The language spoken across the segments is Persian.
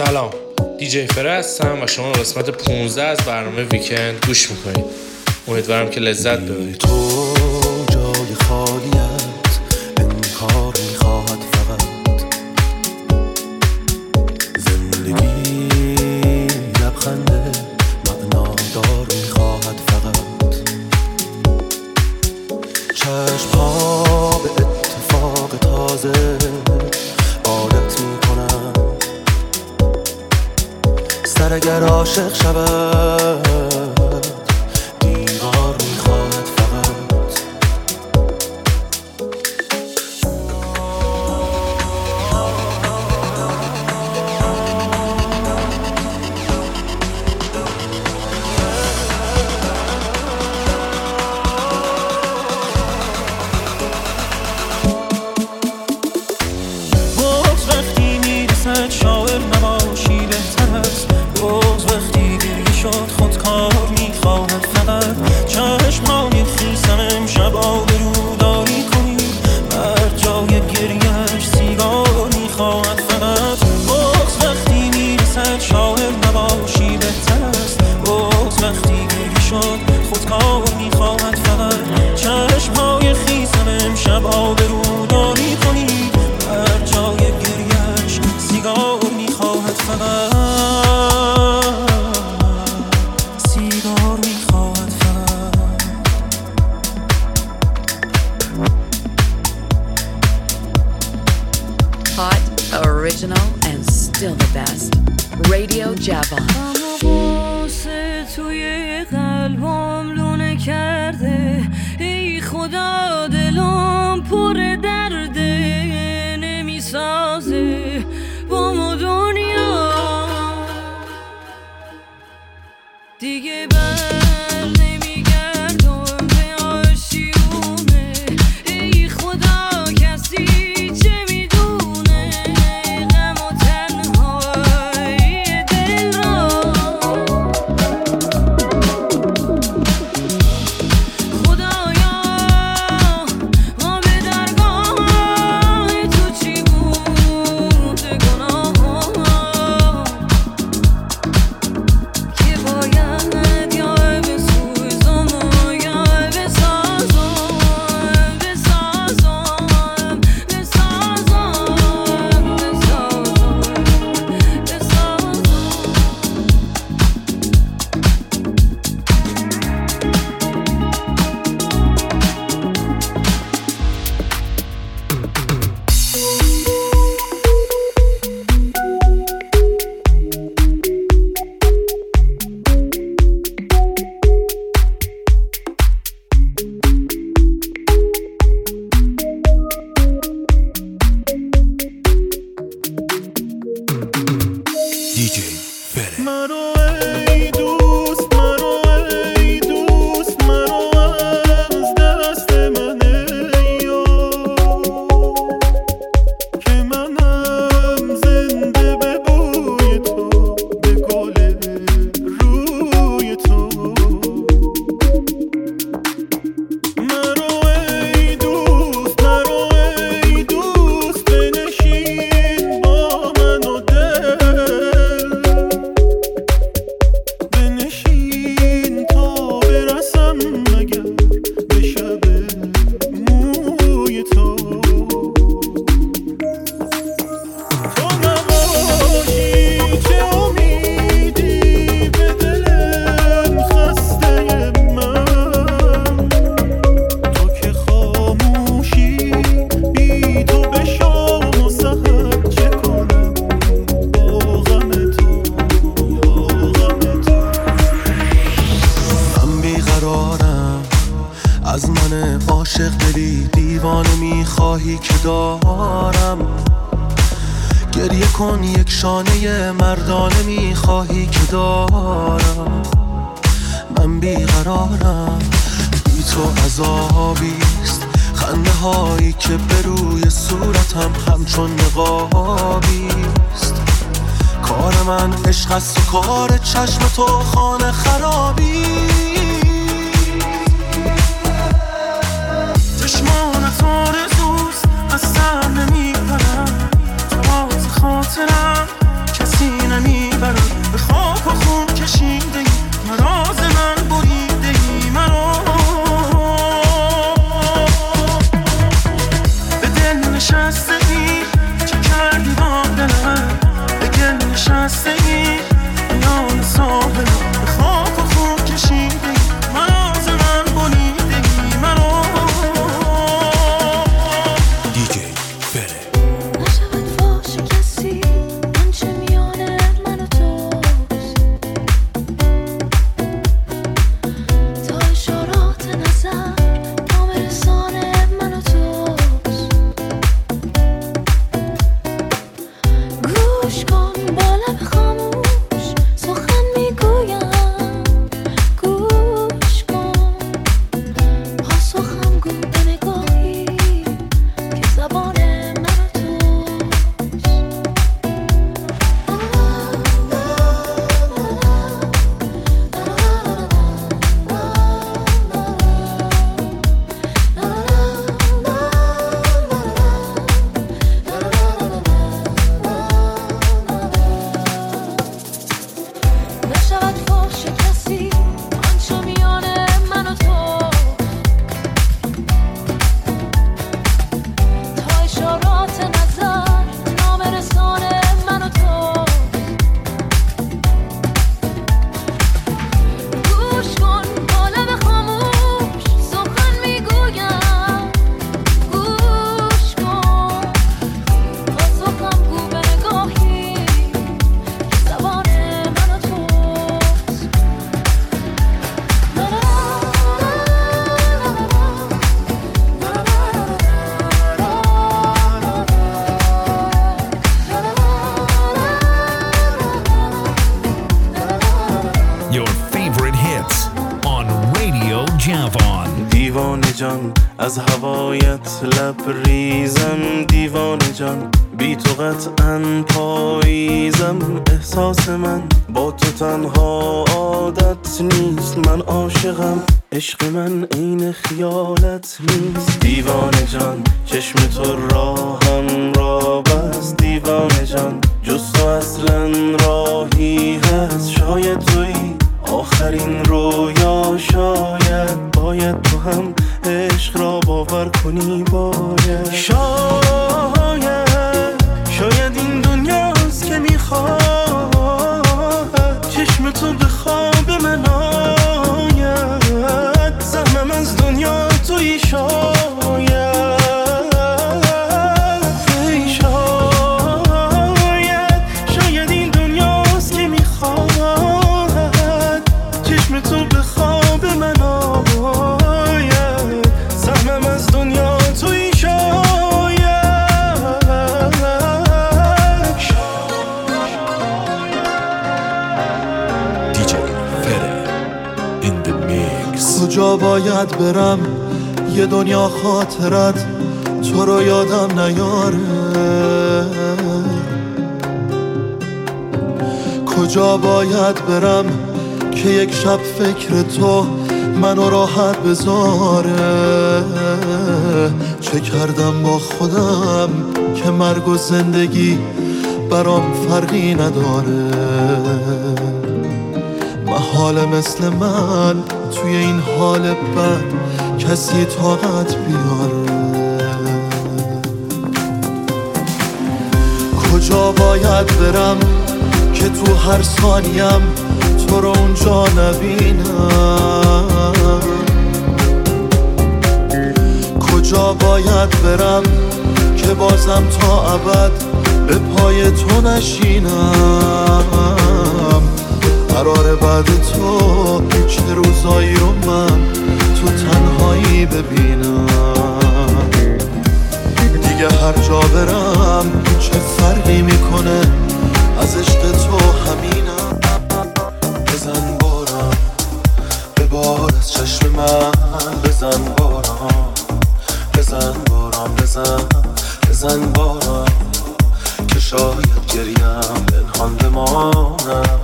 سلام، دیجی فره هستم و شما قسمت 15 از برنامه ویکند گوش میکنید. امیدوارم که لذت ببرید. تو جای خالیت انکار میخواهد فقط زندگی لبخنده معنادار میخواهد فقط چشم‌ها به اتفاق تازه عادت میکنم سر اگر عاشق شود دیوار میخواهد فقط بغض وقتی میرسد شاعر نباشی بهتر است بغض وقتی گریه شد خودکار میخواهد فقط چشمهای خیسم امشب آبروداری کنی بر جای گریهش سیگار میخواهد فقط بغض وقتی میرسد شاعر نباشی بهتر است بغض وقتی گریه شد خودکار میخواهد فقط چشمهای خیسم امشب آبروداری کنی بر جای گریهش سیگار میخواهد فقط سیگار میخواهد فقط Hot, original, and still the best. Radio Javon. قواسه توی قلبم لونه کرده ای خدا دلم پر درده نمیسازه با ما دنیا دیگه بر نمیگردم به آشیونه ای خدا کسی چه میدونه غم و تنهایی دل را خدایا ما به درگاه تو چی بود گناه که باید یا بسوزم یا بسازم دیجی فره منو ای دوست منو ای دوست منو از دست من یا که منم زنده به بوی تو به گل روی تو منو ای دوست بنشین با من و دل بنشین تا برسم مگر به شب موی تو تو نباشی چه امیدی به دل خسته من تو که خاموشی بی تو به شام و سحر چه کنم با غم تو من بیقرارم از من عاشق دلی دیوانه میخواهی که دارم گریه کن یک شانه مردانه میخواهی که دارم من بیقرارم بی تو عذابیست خنده هایی که به روی صورتم همچون نقابیست کار من عشق است و کار چشم تو خانه خرابی چشمانت آرزوست از سر نمیپرم تو باز خاطرم کسی جوان. دیوانه جان از هوایت لبریزم، دیوانه جان بی تو قطعاً پاییزم. احساس من با تو تنها عادت نیست، من عاشقم عشق من عین خیالت نیست. دیوانه جان چشم تو راهم را بست، دیوانه جان جز تو اصلا راهی هست. شاید تویی آخرین رویا، شاید باید تو هم عشق را باور کنی. باید شاید این دنیاست که میخواد چشم تو به خواب من آید. زحمم از دنیا تویی شاید این دنیاست که میخواد چشم تو به خواب من آید. زحمم از دنیا تویی کجا باید برم یه دنیا خاطرت تو رو یادم نیاره؟ کجا باید برم که یک شب فکر تو منو راحت بذاره؟ چه کردم با خودم که مرگ و زندگی برام فرقی نداره؟ محاله مثل من توی این حال بد کسی طاقت بیاره. کجا باید برم که تو هر ثانیم تو رو اونجا نبینم؟ کجا باید برم که بازم تا ابد به پای تو نشینم؟ قراره بعد تو چه روزایی رو من تو تنهایی ببینم؟ دیگه هر جا برم چه فرقی میکنه، از عشق تو همینم. بزن بارم ببار از چشم من، بزن بارم بزن بارم بزن بارم که شاید گریم پنهان بمانم.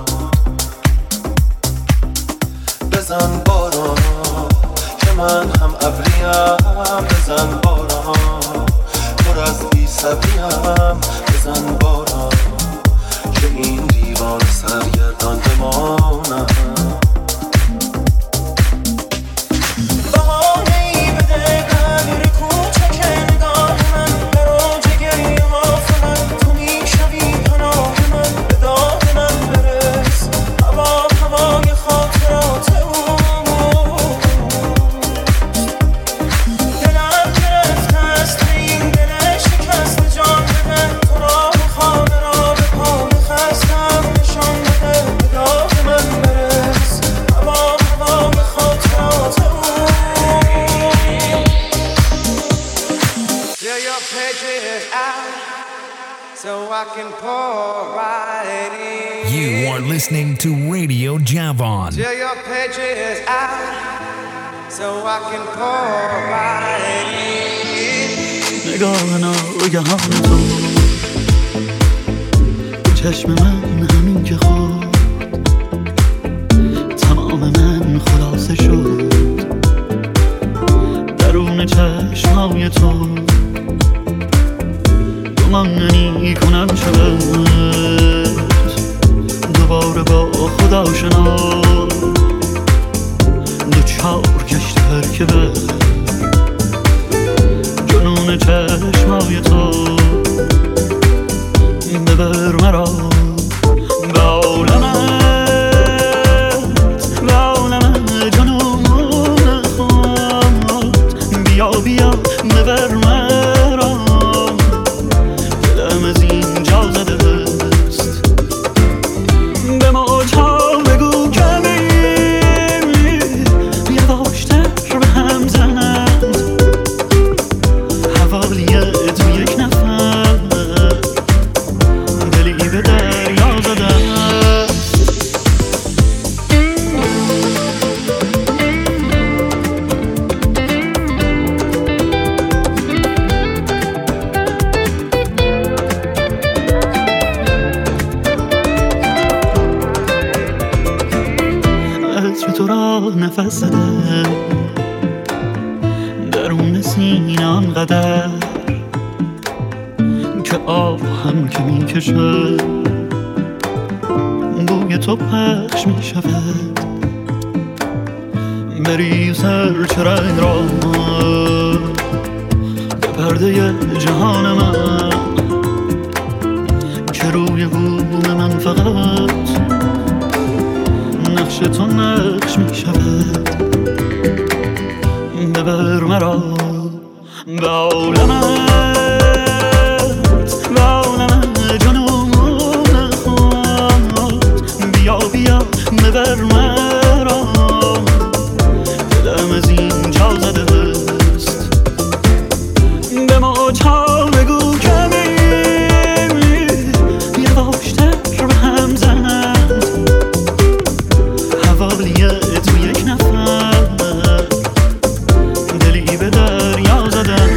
بزن بارم که من هم ابریم، بزن بارم پر از بی صبریم. بزن بارم که این دیوان سرگردان بمانم. بهانه‌ای بده قدر کوچک نگاه من، برای جگری حاف من تو میشوی پناه من. به داد من برس هوای خاطرات You are listening to Radio Javon. Till your pages out, so I can pour right in. نگاه ناگهان تو چشم من همین که خود تمام من خلاصه شد. درون چشمای تو گمانی کنم شد. دوباره با خدا شنا دوچار کشت مرکبه جنون چشمای تو. ببر مرا به عالمت جنون خود. بیا بیا ببر مرا، دلم از اینجا زده است. به موجها بگو کمی یواشتر به هم زنند. حوالیت یک نفر درون سینه آنقدر که آب هم که می کشد بوی تو پخش می شود. بری سر چرنگ را به پرده جهان من که روی بوم من فقط نقش تو نقش می شود. ببر مرا به عالمت، به عالم جنون خود. بیا بیا ببر مرا، دلم از این جا زده است. به موجها بگو کمی یواشتر به هم زنند. حوالی تو یک نفر دلی به دریا زده است.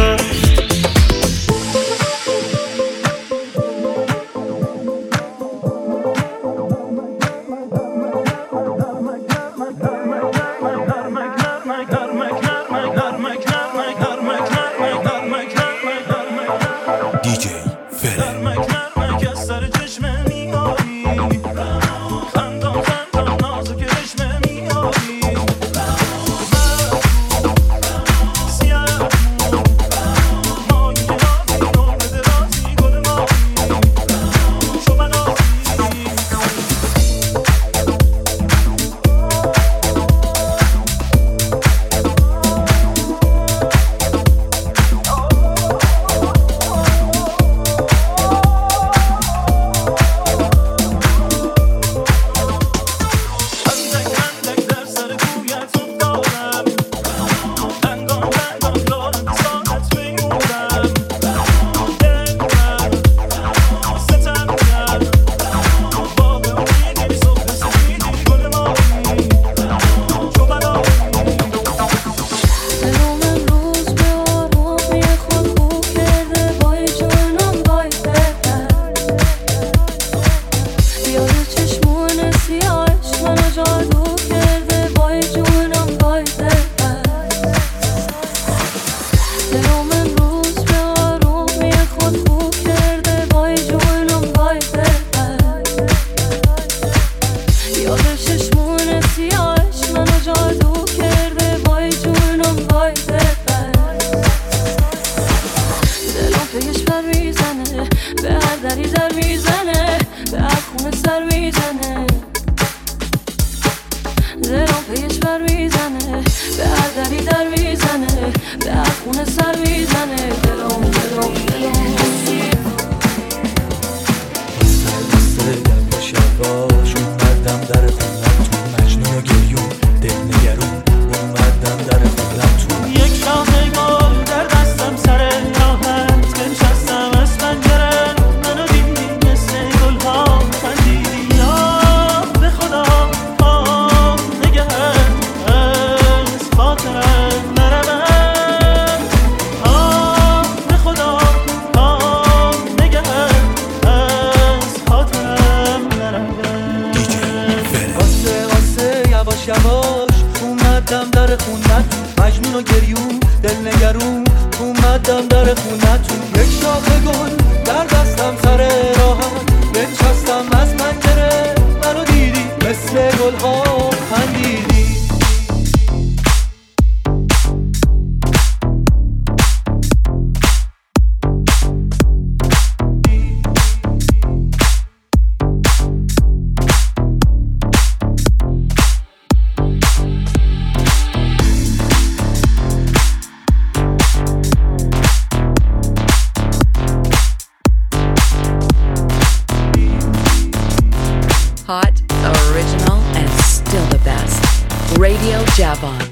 Hot, original, and still the best. Radio Javon.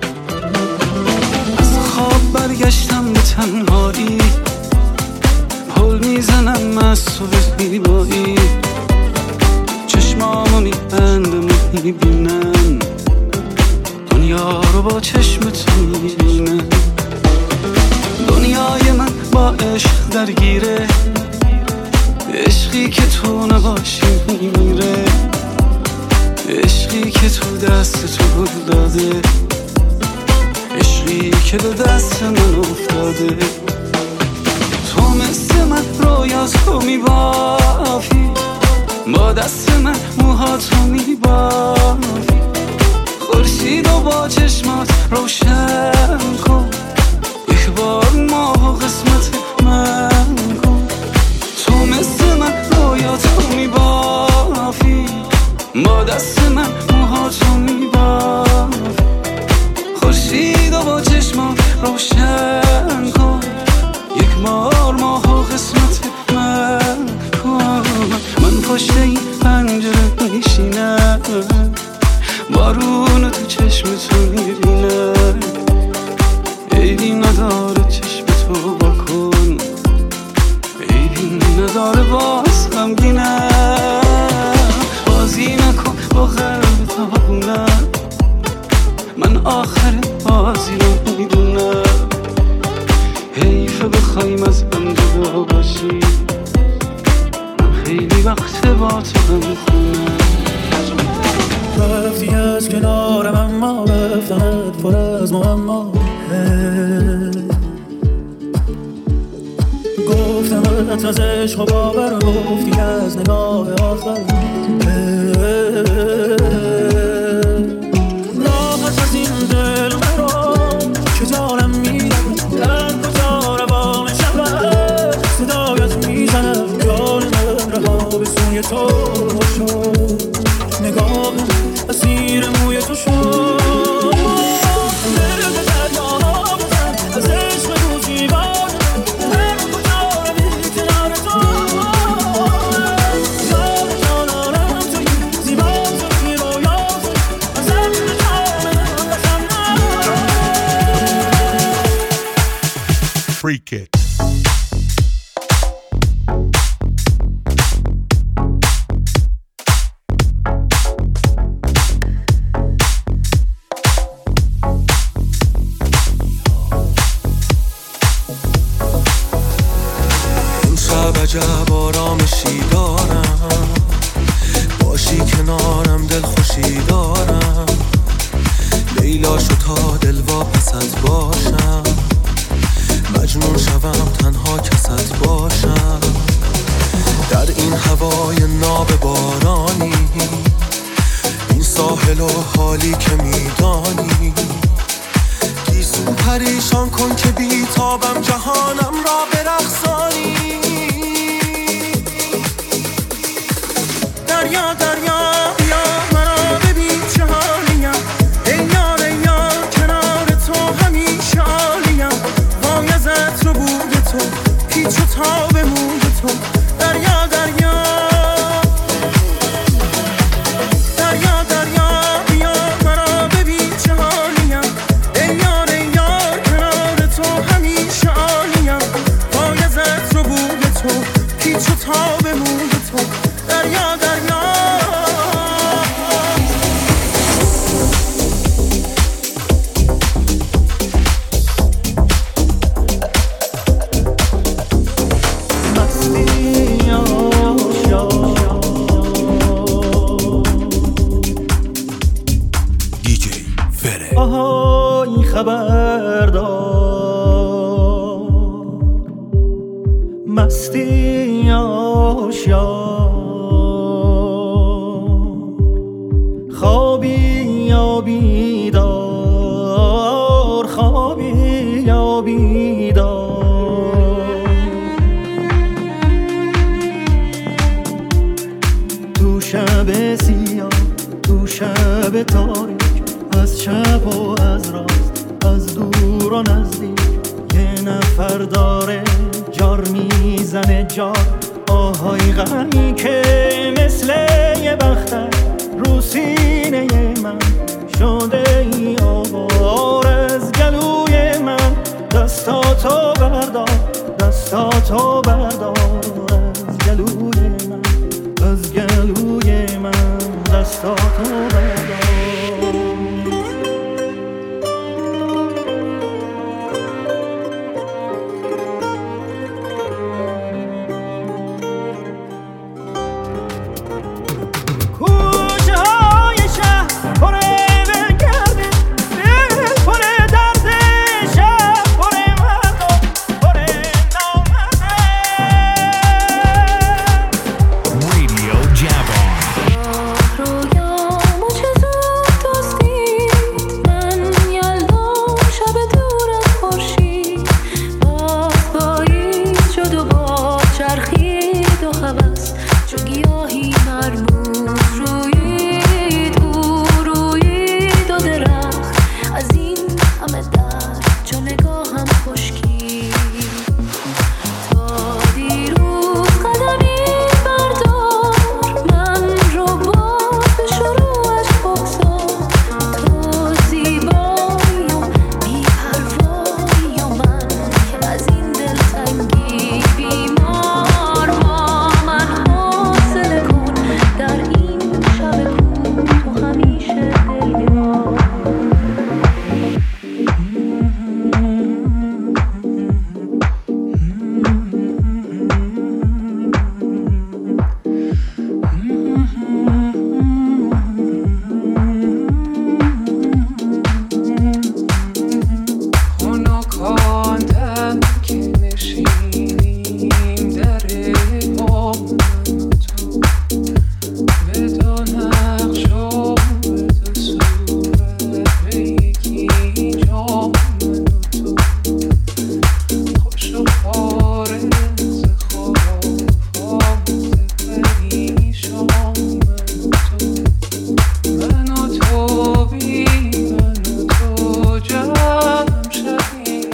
از خواب برگشتم به تنهایی، پل میزنم از تو به زیبایی. چشمامو میبندم میبینم دنیا رو با چشم تو میبینم. دنیای من با عشق درگیره، عشقی که تو نباشی میمیره. عشقی که تو دست تو گل داده، عشقی که به دست من افتاده. تو مثل من رویاتو میبافی، با دست من موهاتو میبافی. خورشید و با چشمات روشن کن، یک بار ماه قسمت من کن. تو مثل من رویاتو میبافی، با دست من موهاتو میبافی. خورشید و با چشمات روشن کن، یک بار ماه قسمت من کن. من پشت این پنجره میشینم، بارون تو چشم تو میبینم. عیبی نداره چشم تو بکن، عیبی نداره باز غمگینم. بازی نکن با قلب تابونم، من آخر بازی رو میدونم. حیفه بخوایم از هم جدا باشی، من خیلی وقت با تو غم خونم. رفتی از کنارم اما رفتنت پر از معما. گفتمت از عشق و باور، گفتی از نگاه آخر. راحت از این دل مرا که جانم میرم، در کجا روان شود صدایت میزنم. جان من رها به سوی تو شد، نگاهم اسیر موی تو شد. دل به دریا بزن از عشق تو زیبان، هر کجا روی کنار تو. جان جانانم توی، زیبا توی رویات، از عشق جانم بخندم. Freak it. عجب آرامشی دارم، باشی کنارم دل خوشی دارم. لیلا شو تا دل واپست باشم، مجنون شوم تنها کست باشم. در این هوای ناب بارانی، این ساحل و حالی که میدانی. گیسو پریشان کن که بیتابم، جهانم را برقصانی. دریا دریا بیا مرا ببین چه حالیم، ای یار ای یار کنار تو همیشه عالیم. وای از عطر و بوی تو، پیچ و تاب موی تو. دریا دریا دریا دریا بیا مرا ببین چه حالیم، ای یار ای یار کنار تو همیشه عالیم. وای از عطر و بوی تو، پیچ و تاب موی تو. دریا دریا آهای خبردار، مستی آشیار. خوابی یا بیدار، خوابی یا بیدار. تو شب سیاه، تو شب تاریک، از چپ و از راست، از دور و نزدیک، یه نفر داره جار میزنه جار. آهای غمی که مثل یه بختر رو سینه من شده ای آوار. از گلوی من دستاتو بردار، دستاتو بردار. از گلوی من، از گلوی من دستاتو بردار. کوچه های همه در چو نگاهم خشکی تا دیروز قدمی بردار من رو با شروعش بگذار تو زیبایی و بی‌پروایی و من که از این دلتنگی بیمار با من حوصله کن در این شب کوه تو همیشه دلیار خنکاندم که نشینیم در با من و تو به دو نقش و به دو صورت به یکی جا من و تو خوش و فارغ ز خرافات پریشان من و تو بی من و تو جمع شویم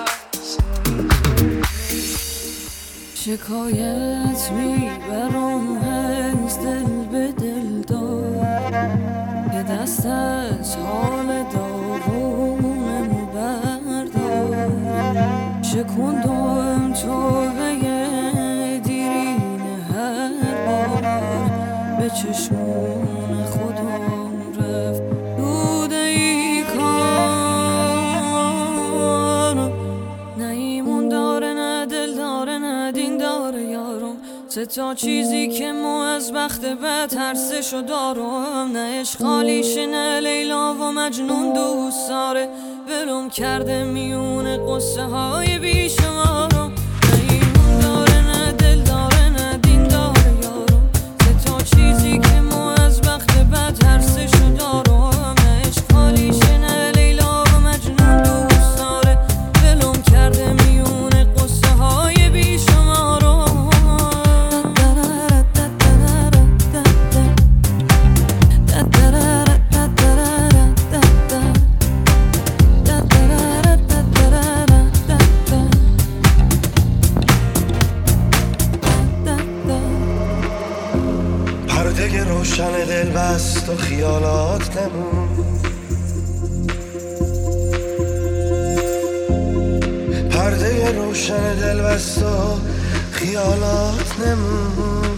شکایت میبرم از دل به دل دار یه دست از حال داغونمو بردار شکندم تو به دیرین هر بار به چشمون خودم رفت دوده ای کار نه ایمون داره نه دل داره نه دین داره یارم سه تا چیزی که ما از بخت بد ترسشو دارم نه عشق خالیشه نه لیلا و مجنون دوست داره ولم کرده میون قصه های بیشمارم نه ایمون داره نه دل داره نه دین داره یارم سه تا چیزی که ما از بخت بد ترسشو دارم نه عشق خالیشه نه لیلا و مجنون دوست داره ولم کرده میون قصه های بیشمارم پرده روشن دل بست و خیالات نمون پرده روشن دل بست و خیالات نمون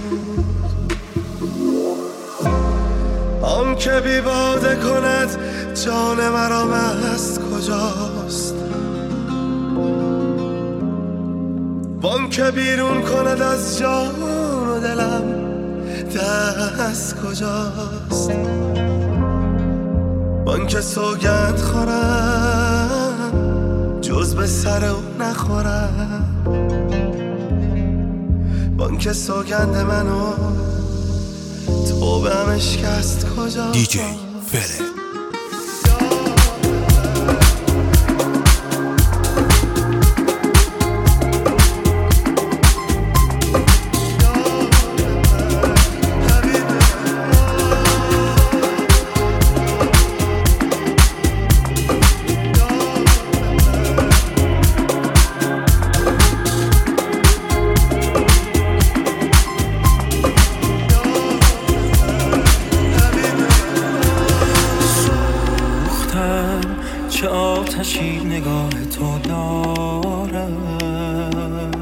آن که بی باده کند جان مرا مست کجاست وان که بیرون کند از جان و دلم دست کجاست وان که سوگند خورم جز به سر او نخورم وان که سوگند منو توبه هم اشکست کجاست دیجی فره چه آتشی نگاه تو دارد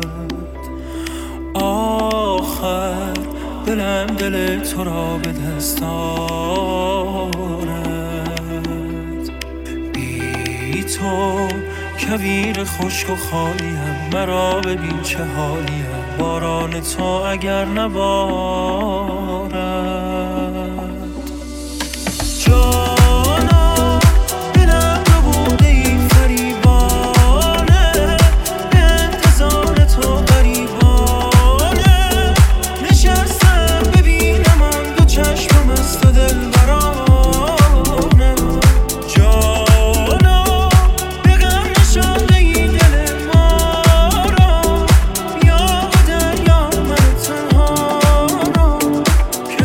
آخر دلم دل تو را به دست آرد بی تو کویر خشک و خالیم مرا ببین چه حالیم باران تو اگر نبارد جانا دلم رو بوده این فریبانه به انتظار تو غریبانه نشستم ببینم آن دو چشمم از تو دل برانه جانا به غم نشانده این دل ما را یا به دریا من تنها را که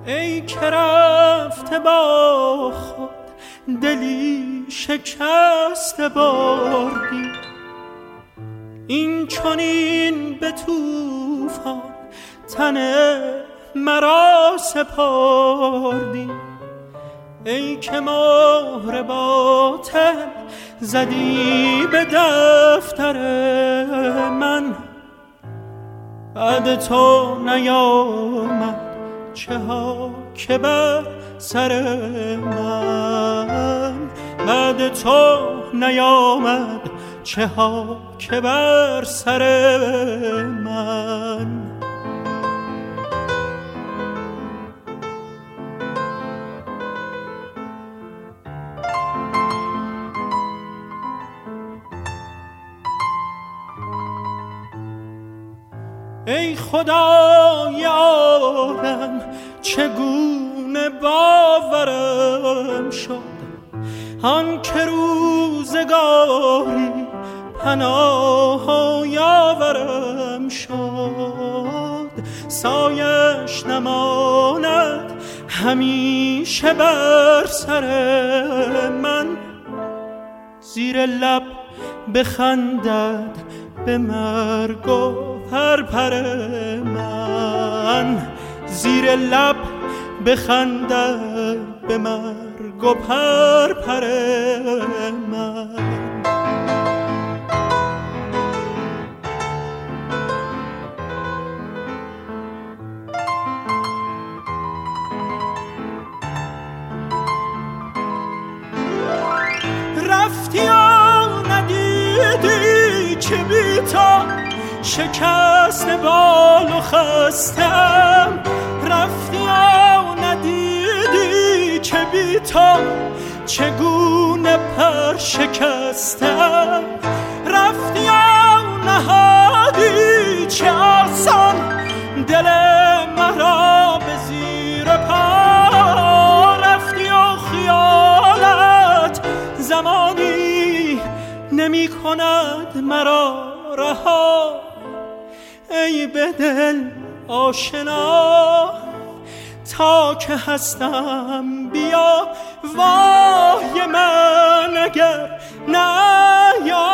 ای که رفته با خود دلی شکسته بردی، این چنین به طوفان تن مرا سپردی. ای که مهر باطل زدی به دفتر من، بعد تو نیامد چه ها که بر سر من، بعد تو نیامد چه ها که بر سر من. ای خدای عالم چگونه باورم شد، آن که روزگاری پناه و یاورم شد. سایش نماند همیشه بر سر من، زیر لب بخندد به مرگ و پرپر من، زیر لب بخندد به مرگ و پرپر من. رفتی و ندیدی که بی تو شکست بال و خستم، رفتی و ندیدی که بی تو چگونه پر شکستم، رفتی و نهادی چه آسان دل مرا به زیر پا، رفتی و خیالت زمانی نمی کند مرا رها. ای به دل آشنا تا که هستم بیا، وای من اگر نیایی.